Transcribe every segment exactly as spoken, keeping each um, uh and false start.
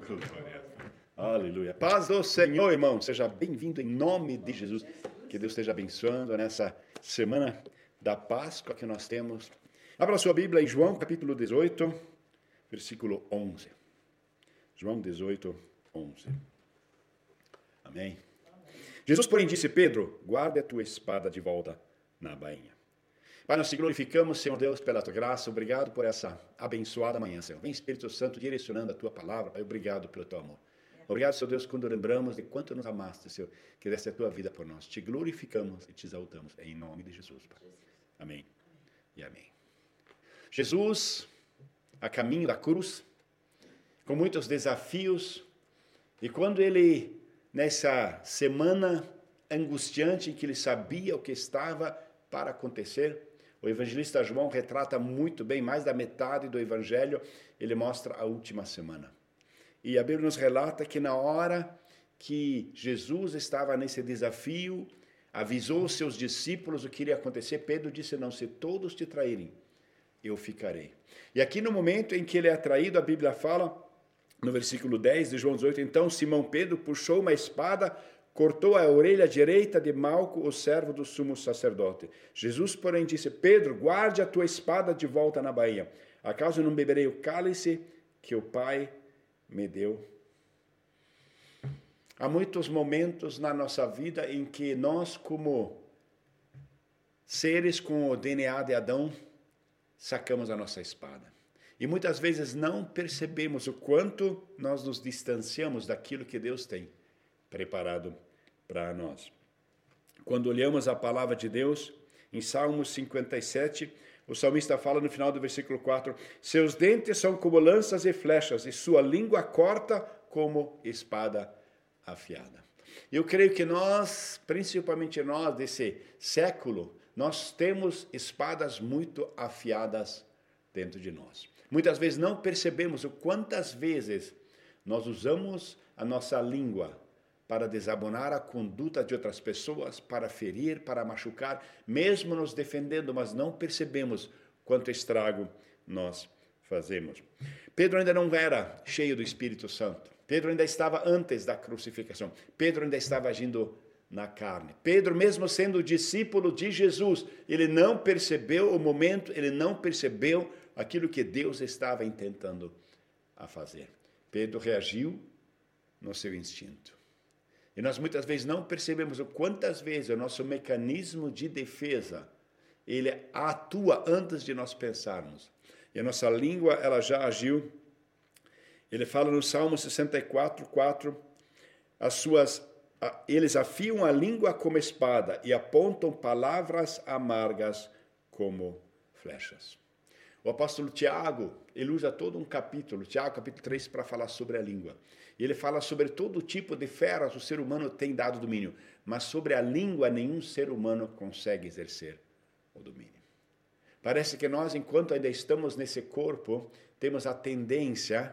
Aleluia. Paz do Senhor, irmão. Seja bem-vindo em nome de Jesus. Que Deus esteja abençoando nessa semana da Páscoa que nós temos. Abra a sua Bíblia em João, capítulo dezoito, versículo onze. João dezoito, onze. Amém. Jesus, porém, disse: Pedro, guarda a tua espada de volta na bainha. Pai, nós te glorificamos, Senhor Deus, pela tua graça. Obrigado por essa abençoada manhã, Senhor. Vem, Espírito Santo, direcionando a tua palavra. Pai, obrigado pelo teu amor. Obrigado, Senhor Deus, quando lembramos de quanto nos amaste, Senhor, que deste a tua vida por nós. Te glorificamos e te exaltamos. Em nome de Jesus, Pai. Amém e amém. Jesus, a caminho da cruz, com muitos desafios, e quando ele, nessa semana angustiante em que ele sabia o que estava para acontecer, o evangelista João retrata muito bem, mais da metade do evangelho, ele mostra a última semana. E a Bíblia nos relata que na hora que Jesus estava nesse desafio, avisou os seus discípulos o que iria acontecer, Pedro disse: não, se todos te traírem, eu ficarei. E aqui no momento em que ele é traído, a Bíblia fala, no versículo dez de João dezoito, então Simão Pedro puxou uma espada, cortou a orelha direita de Malco, o servo do sumo sacerdote. Jesus, porém, disse: Pedro, guarde a tua espada de volta na bainha. Acaso não beberei o cálice que o Pai me deu? Há muitos momentos na nossa vida em que nós, como seres com o D N A de Adão, sacamos a nossa espada. E muitas vezes não percebemos o quanto nós nos distanciamos daquilo que Deus tem preparado para nós. Quando olhamos a palavra de Deus, em Salmos cinquenta e sete, o salmista fala no final do versículo quatro, seus dentes são como lanças e flechas, e sua língua corta como espada afiada. Eu creio que nós, principalmente nós desse século, nós temos espadas muito afiadas dentro de nós. Muitas vezes não percebemos o quantas vezes nós usamos a nossa língua para desabonar a conduta de outras pessoas, para ferir, para machucar, mesmo nos defendendo, mas não percebemos quanto estrago nós fazemos. Pedro ainda não era cheio do Espírito Santo. Pedro ainda estava antes da crucificação. Pedro ainda estava agindo na carne. Pedro, mesmo sendo discípulo de Jesus, ele não percebeu o momento, ele não percebeu aquilo que Deus estava intentando a fazer. Pedro reagiu no seu instinto. E nós muitas vezes não percebemos o quantas vezes o nosso mecanismo de defesa, ele atua antes de nós pensarmos. E a nossa língua, ela já agiu. Ele fala no Salmo sessenta e quatro, quatro, as suas, eles afiam a língua como espada e apontam palavras amargas como flechas. O apóstolo Tiago, ele usa todo um capítulo, Tiago capítulo três, para falar sobre a língua. E ele fala sobre todo tipo de feras o ser humano tem dado domínio, mas sobre a língua nenhum ser humano consegue exercer o domínio. Parece que nós, enquanto ainda estamos nesse corpo, temos a tendência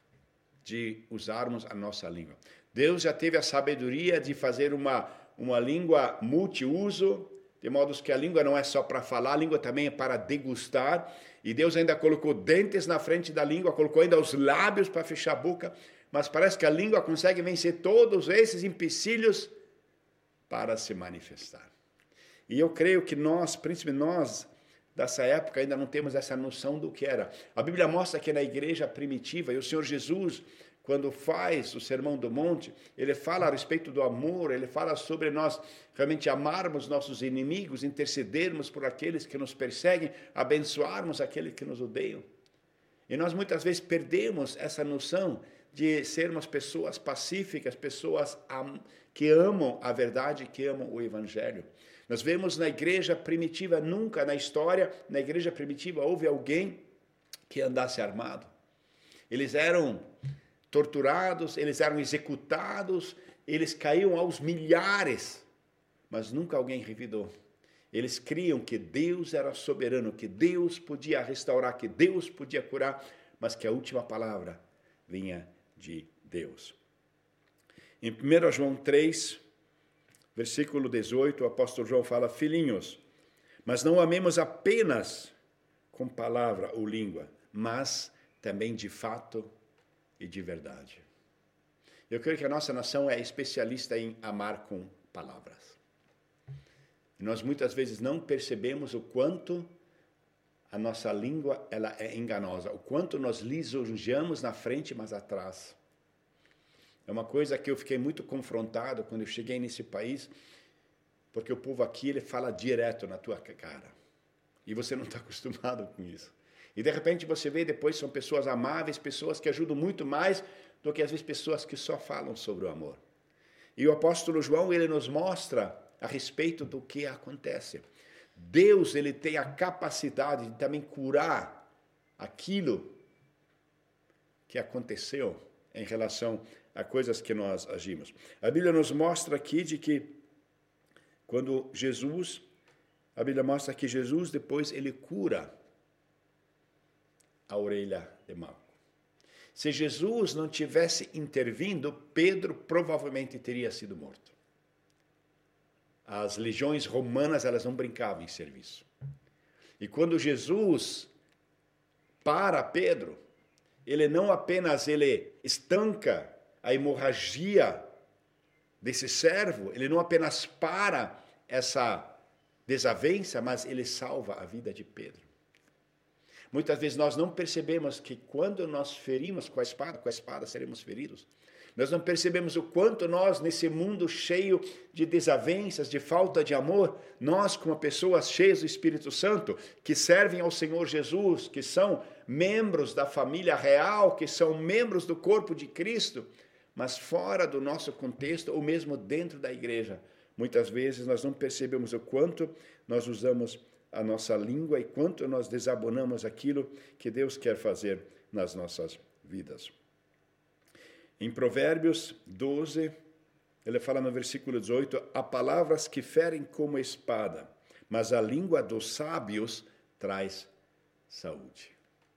de usarmos a nossa língua. Deus já teve a sabedoria de fazer uma, uma língua multiuso, de modo que a língua não é só para falar, a língua também é para degustar. E Deus ainda colocou dentes na frente da língua, colocou ainda os lábios para fechar a boca, mas parece que a língua consegue vencer todos esses empecilhos para se manifestar. E eu creio que nós, principalmente nós, dessa época, ainda não temos essa noção do que era. A Bíblia mostra que na igreja primitiva, e o Senhor Jesus, quando faz o Sermão do Monte, ele fala a respeito do amor, ele fala sobre nós realmente amarmos nossos inimigos, intercedermos por aqueles que nos perseguem, abençoarmos aqueles que nos odeiam. E nós muitas vezes perdemos essa noção de sermos pessoas pacíficas, pessoas que amam a verdade, que amam o Evangelho. Nós vemos na igreja primitiva, nunca na história, na igreja primitiva, houve alguém que andasse armado. Eles eram torturados, eles eram executados, eles caíam aos milhares, mas nunca alguém revidou. Eles criam que Deus era soberano, que Deus podia restaurar, que Deus podia curar, mas que a última palavra vinha de Deus. Em primeiro João três, versículo dezoito, o apóstolo João fala: filhinhos, mas não amemos apenas com palavra ou língua, mas também de fato e de verdade. Eu creio que a nossa nação é especialista em amar com palavras. E nós muitas vezes não percebemos o quanto a nossa língua ela é enganosa, o quanto nós lisonjeamos na frente, mas atrás. É uma coisa que eu fiquei muito confrontado quando eu cheguei nesse país, porque o povo aqui ele fala direto na tua cara. E você não está acostumado com isso. E de repente você vê depois são pessoas amáveis, pessoas que ajudam muito mais do que às vezes pessoas que só falam sobre o amor. E o apóstolo João ele nos mostra a respeito do que acontece. Deus ele tem a capacidade de também curar aquilo que aconteceu em relação a coisas que nós agimos. A Bíblia nos mostra aqui de que quando Jesus, a Bíblia mostra que Jesus depois ele cura a orelha de Malco. Se Jesus não tivesse intervindo, Pedro provavelmente teria sido morto. As legiões romanas, elas não brincavam em serviço. E quando Jesus para Pedro, ele não apenas ele estanca a hemorragia desse servo, ele não apenas para essa desavença, mas ele salva a vida de Pedro. Muitas vezes nós não percebemos que quando nós ferimos com a espada, com a espada seremos feridos. Nós não percebemos o quanto nós, nesse mundo cheio de desavenças, de falta de amor, nós, como pessoas cheias do Espírito Santo, que servem ao Senhor Jesus, que são membros da família real, que são membros do corpo de Cristo, mas fora do nosso contexto, ou mesmo dentro da igreja, muitas vezes nós não percebemos o quanto nós usamos a nossa língua e quanto nós desabonamos aquilo que Deus quer fazer nas nossas vidas. Em Provérbios doze, ele fala no versículo dezoito, há palavras que ferem como espada, mas a língua dos sábios traz saúde.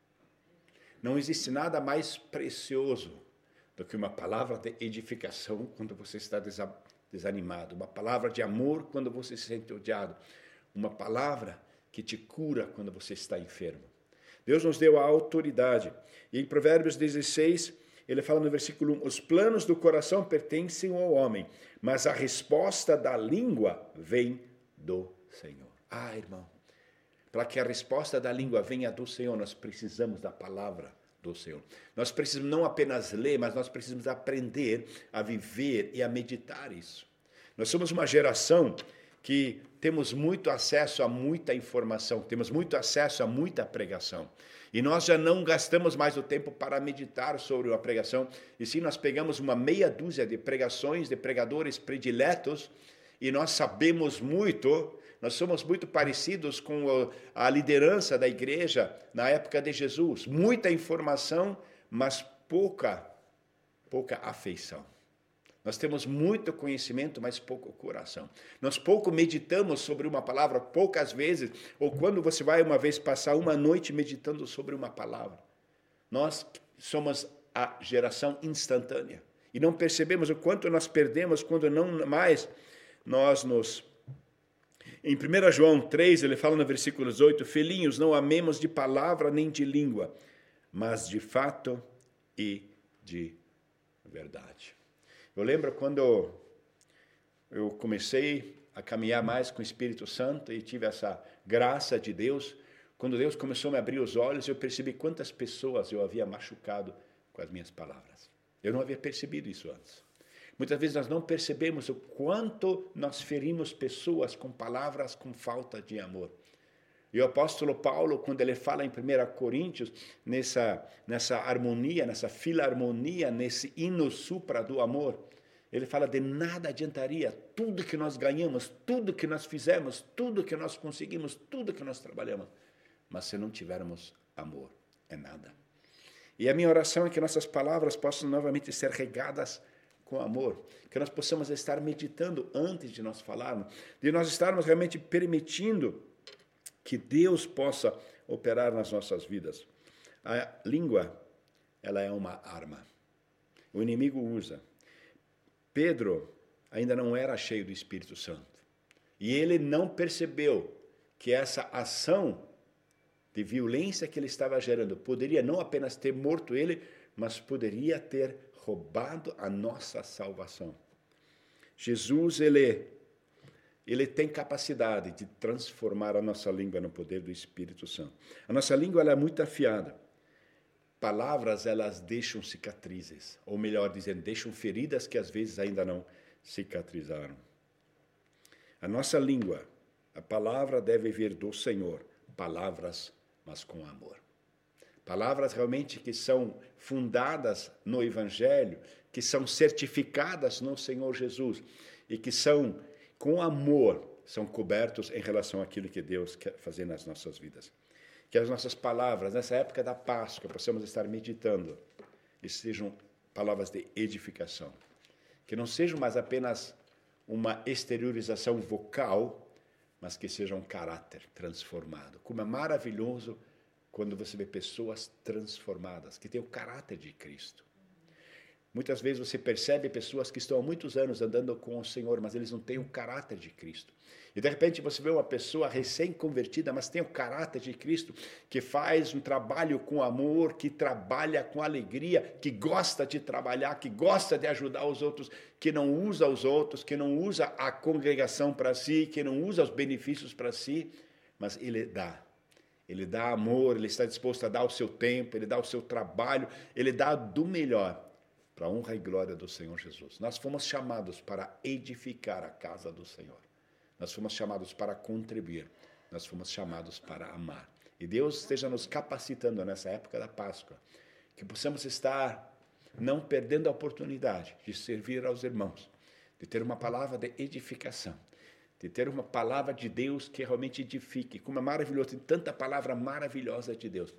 Não existe nada mais precioso do que uma palavra de edificação quando você está desanimado, uma palavra de amor quando você se sente odiado, uma palavra que te cura quando você está enfermo. Deus nos deu a autoridade. E em Provérbios dezesseis, ele fala no versículo um, os planos do coração pertencem ao homem, mas a resposta da língua vem do Senhor. Ah, irmão, para que a resposta da língua venha do Senhor, nós precisamos da palavra do Senhor. Nós precisamos não apenas ler, mas nós precisamos aprender a viver e a meditar isso. Nós somos uma geração que temos muito acesso a muita informação, temos muito acesso a muita pregação. E nós já não gastamos mais o tempo para meditar sobre uma pregação, e sim nós pegamos uma meia dúzia de pregações, de pregadores prediletos, e nós sabemos muito, nós somos muito parecidos com a liderança da igreja na época de Jesus. Muita informação, mas pouca, pouca afeição. Nós temos muito conhecimento, mas pouco coração. Nós pouco meditamos sobre uma palavra, poucas vezes, ou quando você vai uma vez passar uma noite meditando sobre uma palavra. Nós somos a geração instantânea. E não percebemos o quanto nós perdemos quando não mais nós nos... Em primeiro João três, ele fala no versículo dezoito, filhinhos, não amemos de palavra nem de língua, mas de fato e de verdade. Eu lembro quando eu comecei a caminhar mais com o Espírito Santo e tive essa graça de Deus, quando Deus começou a me abrir os olhos, eu percebi quantas pessoas eu havia machucado com as minhas palavras. Eu não havia percebido isso antes. Muitas vezes nós não percebemos o quanto nós ferimos pessoas com palavras com falta de amor. E o apóstolo Paulo, quando ele fala em primeira Coríntios, nessa, nessa harmonia, nessa filarmonia, nesse hino supra do amor, ele fala de nada adiantaria tudo que nós ganhamos, tudo que nós fizemos, tudo que nós conseguimos, tudo que nós trabalhamos, mas se não tivermos amor, é nada. E a minha oração é que nossas palavras possam novamente ser regadas com amor, que nós possamos estar meditando antes de nós falarmos, de nós estarmos realmente permitindo que Deus possa operar nas nossas vidas. A língua, ela é uma arma. O inimigo usa. Pedro ainda não era cheio do Espírito Santo. E ele não percebeu que essa ação de violência que ele estava gerando poderia não apenas ter morto ele, mas poderia ter roubado a nossa salvação. Jesus, ele, ele tem capacidade de transformar a nossa língua no poder do Espírito Santo. A nossa língua ela é muito afiada. Palavras, elas deixam cicatrizes, ou melhor dizendo, deixam feridas que às vezes ainda não cicatrizaram. A nossa língua, a palavra deve vir do Senhor, palavras, mas com amor. Palavras realmente que são fundadas no Evangelho, que são certificadas no Senhor Jesus e que são, com amor, são cobertos em relação àquilo que Deus quer fazer nas nossas vidas. Que as nossas palavras, nessa época da Páscoa, possamos estar meditando e sejam palavras de edificação. Que não sejam mais apenas uma exteriorização vocal, mas que seja um caráter transformado. Como é maravilhoso quando você vê pessoas transformadas, que têm o caráter de Cristo. Muitas vezes você percebe pessoas que estão há muitos anos andando com o Senhor, mas eles não têm o caráter de Cristo. E de repente você vê uma pessoa recém-convertida, mas tem o caráter de Cristo, que faz um trabalho com amor, que trabalha com alegria, que gosta de trabalhar, que gosta de ajudar os outros, que não usa os outros, que não usa a congregação para si, que não usa os benefícios para si, mas ele dá. Ele dá amor, ele está disposto a dar o seu tempo, ele dá o seu trabalho, ele dá do melhor para a honra e glória do Senhor Jesus. Nós fomos chamados para edificar a casa do Senhor. Nós fomos chamados para contribuir. Nós fomos chamados para amar. E Deus esteja nos capacitando nessa época da Páscoa, que possamos estar não perdendo a oportunidade de servir aos irmãos, de ter uma palavra de edificação, de ter uma palavra de Deus que realmente edifique. Como é maravilhoso, tem tanta palavra maravilhosa de Deus.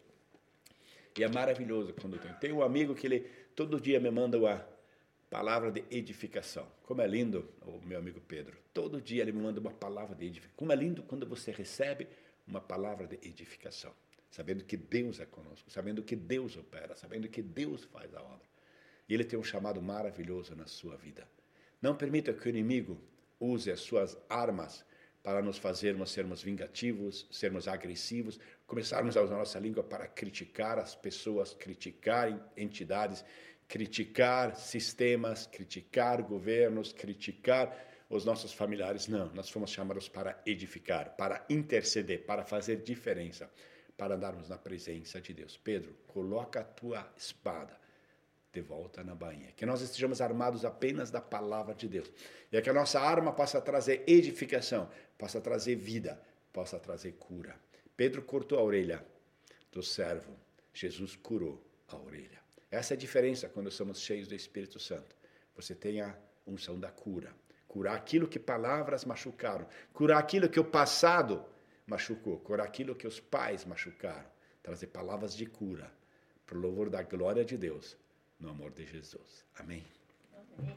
E é maravilhoso quando tem. Tem um amigo que ele todo dia me manda uma palavra de edificação. Como é lindo, o meu amigo Pedro. Todo dia ele me manda uma palavra de edificação. Como é lindo quando você recebe uma palavra de edificação. Sabendo que Deus é conosco, sabendo que Deus opera, sabendo que Deus faz a obra. E ele tem um chamado maravilhoso na sua vida. Não permita que o inimigo use as suas armas para nos fazermos sermos vingativos, sermos agressivos, começarmos a usar a nossa língua para criticar as pessoas, criticar entidades, criticar sistemas, criticar governos, criticar os nossos familiares. Não, nós fomos chamados para edificar, para interceder, para fazer diferença, para andarmos na presença de Deus. Pedro, coloca a tua espada de volta na bainha. Que nós estejamos armados apenas da palavra de Deus. E que a nossa arma possa trazer edificação, possa trazer vida, possa trazer cura. Pedro cortou a orelha do servo. Jesus curou a orelha. Essa é a diferença quando somos cheios do Espírito Santo. Você tem a unção da cura. Curar aquilo que palavras machucaram. Curar aquilo que o passado machucou. Curar aquilo que os pais machucaram. Trazer palavras de cura para o louvor da glória de Deus. No amor de Jesus. Amém. Amém.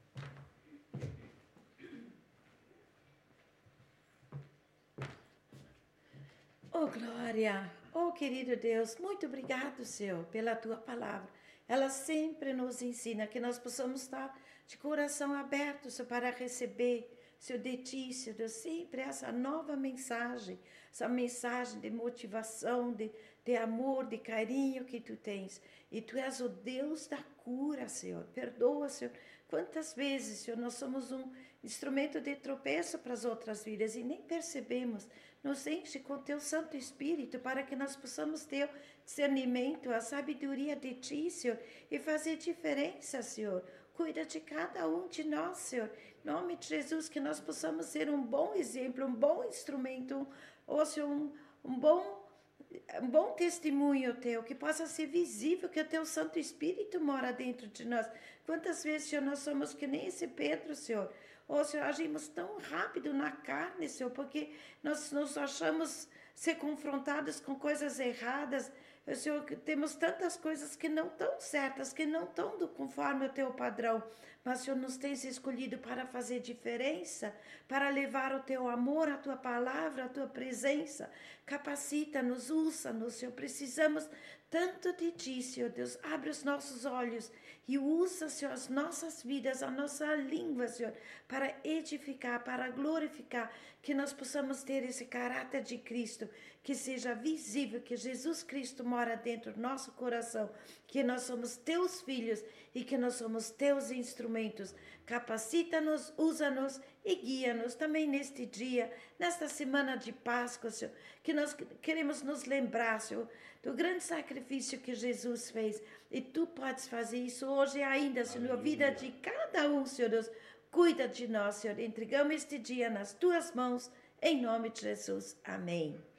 Oh, glória! Oh, querido Deus, muito obrigado, Senhor, pela Tua palavra. Ela sempre nos ensina que nós possamos estar de coração aberto, Senhor, para receber, Senhor, de Ti, Senhor Deus, sempre essa nova mensagem, essa mensagem de motivação, de, de amor, de carinho que Tu tens. E Tu és o Deus da cura, Senhor. Perdoa, Senhor. Quantas vezes, Senhor, nós somos um instrumento de tropeço para as outras vidas e nem percebemos. Nos enche com Teu Santo Espírito para que nós possamos ter o discernimento, a sabedoria de Ti, Senhor, e fazer diferença, Senhor. Cuida de cada um de nós, Senhor. Em nome de Jesus, que nós possamos ser um bom exemplo, um bom instrumento, ou Senhor, um, um bom... um bom testemunho Teu, que possa ser visível que o Teu Santo Espírito mora dentro de nós. Quantas vezes, Senhor, nós somos que nem esse Pedro, Senhor. Ou, Senhor, agimos tão rápido na carne, Senhor, porque nós nos achamos ser confrontados com coisas erradas. Senhor, temos tantas coisas que não estão certas, que não estão do conforme o Teu padrão. Mas, Senhor, nos tens escolhido para fazer diferença, para levar o Teu amor, a Tua palavra, a Tua presença. Capacita-nos, usa-nos, Senhor. Precisamos tanto de Ti, Senhor Deus. Abre os nossos olhos e usa, Senhor, as nossas vidas, a nossa língua, Senhor, para edificar, para glorificar, que nós possamos ter esse caráter de Cristo, que seja visível, que Jesus Cristo mora dentro do nosso coração, que nós somos Teus filhos e que nós somos Teus instrumentos. Capacita-nos, usa-nos e guia-nos também neste dia, nesta semana de Páscoa, Senhor, que nós queremos nos lembrar, Senhor, do grande sacrifício que Jesus fez. E Tu podes fazer isso hoje ainda, Senhor, na vida de cada um, Senhor Deus. Cuida de nós, Senhor. Entregamos este dia nas Tuas mãos, em nome de Jesus. Amém.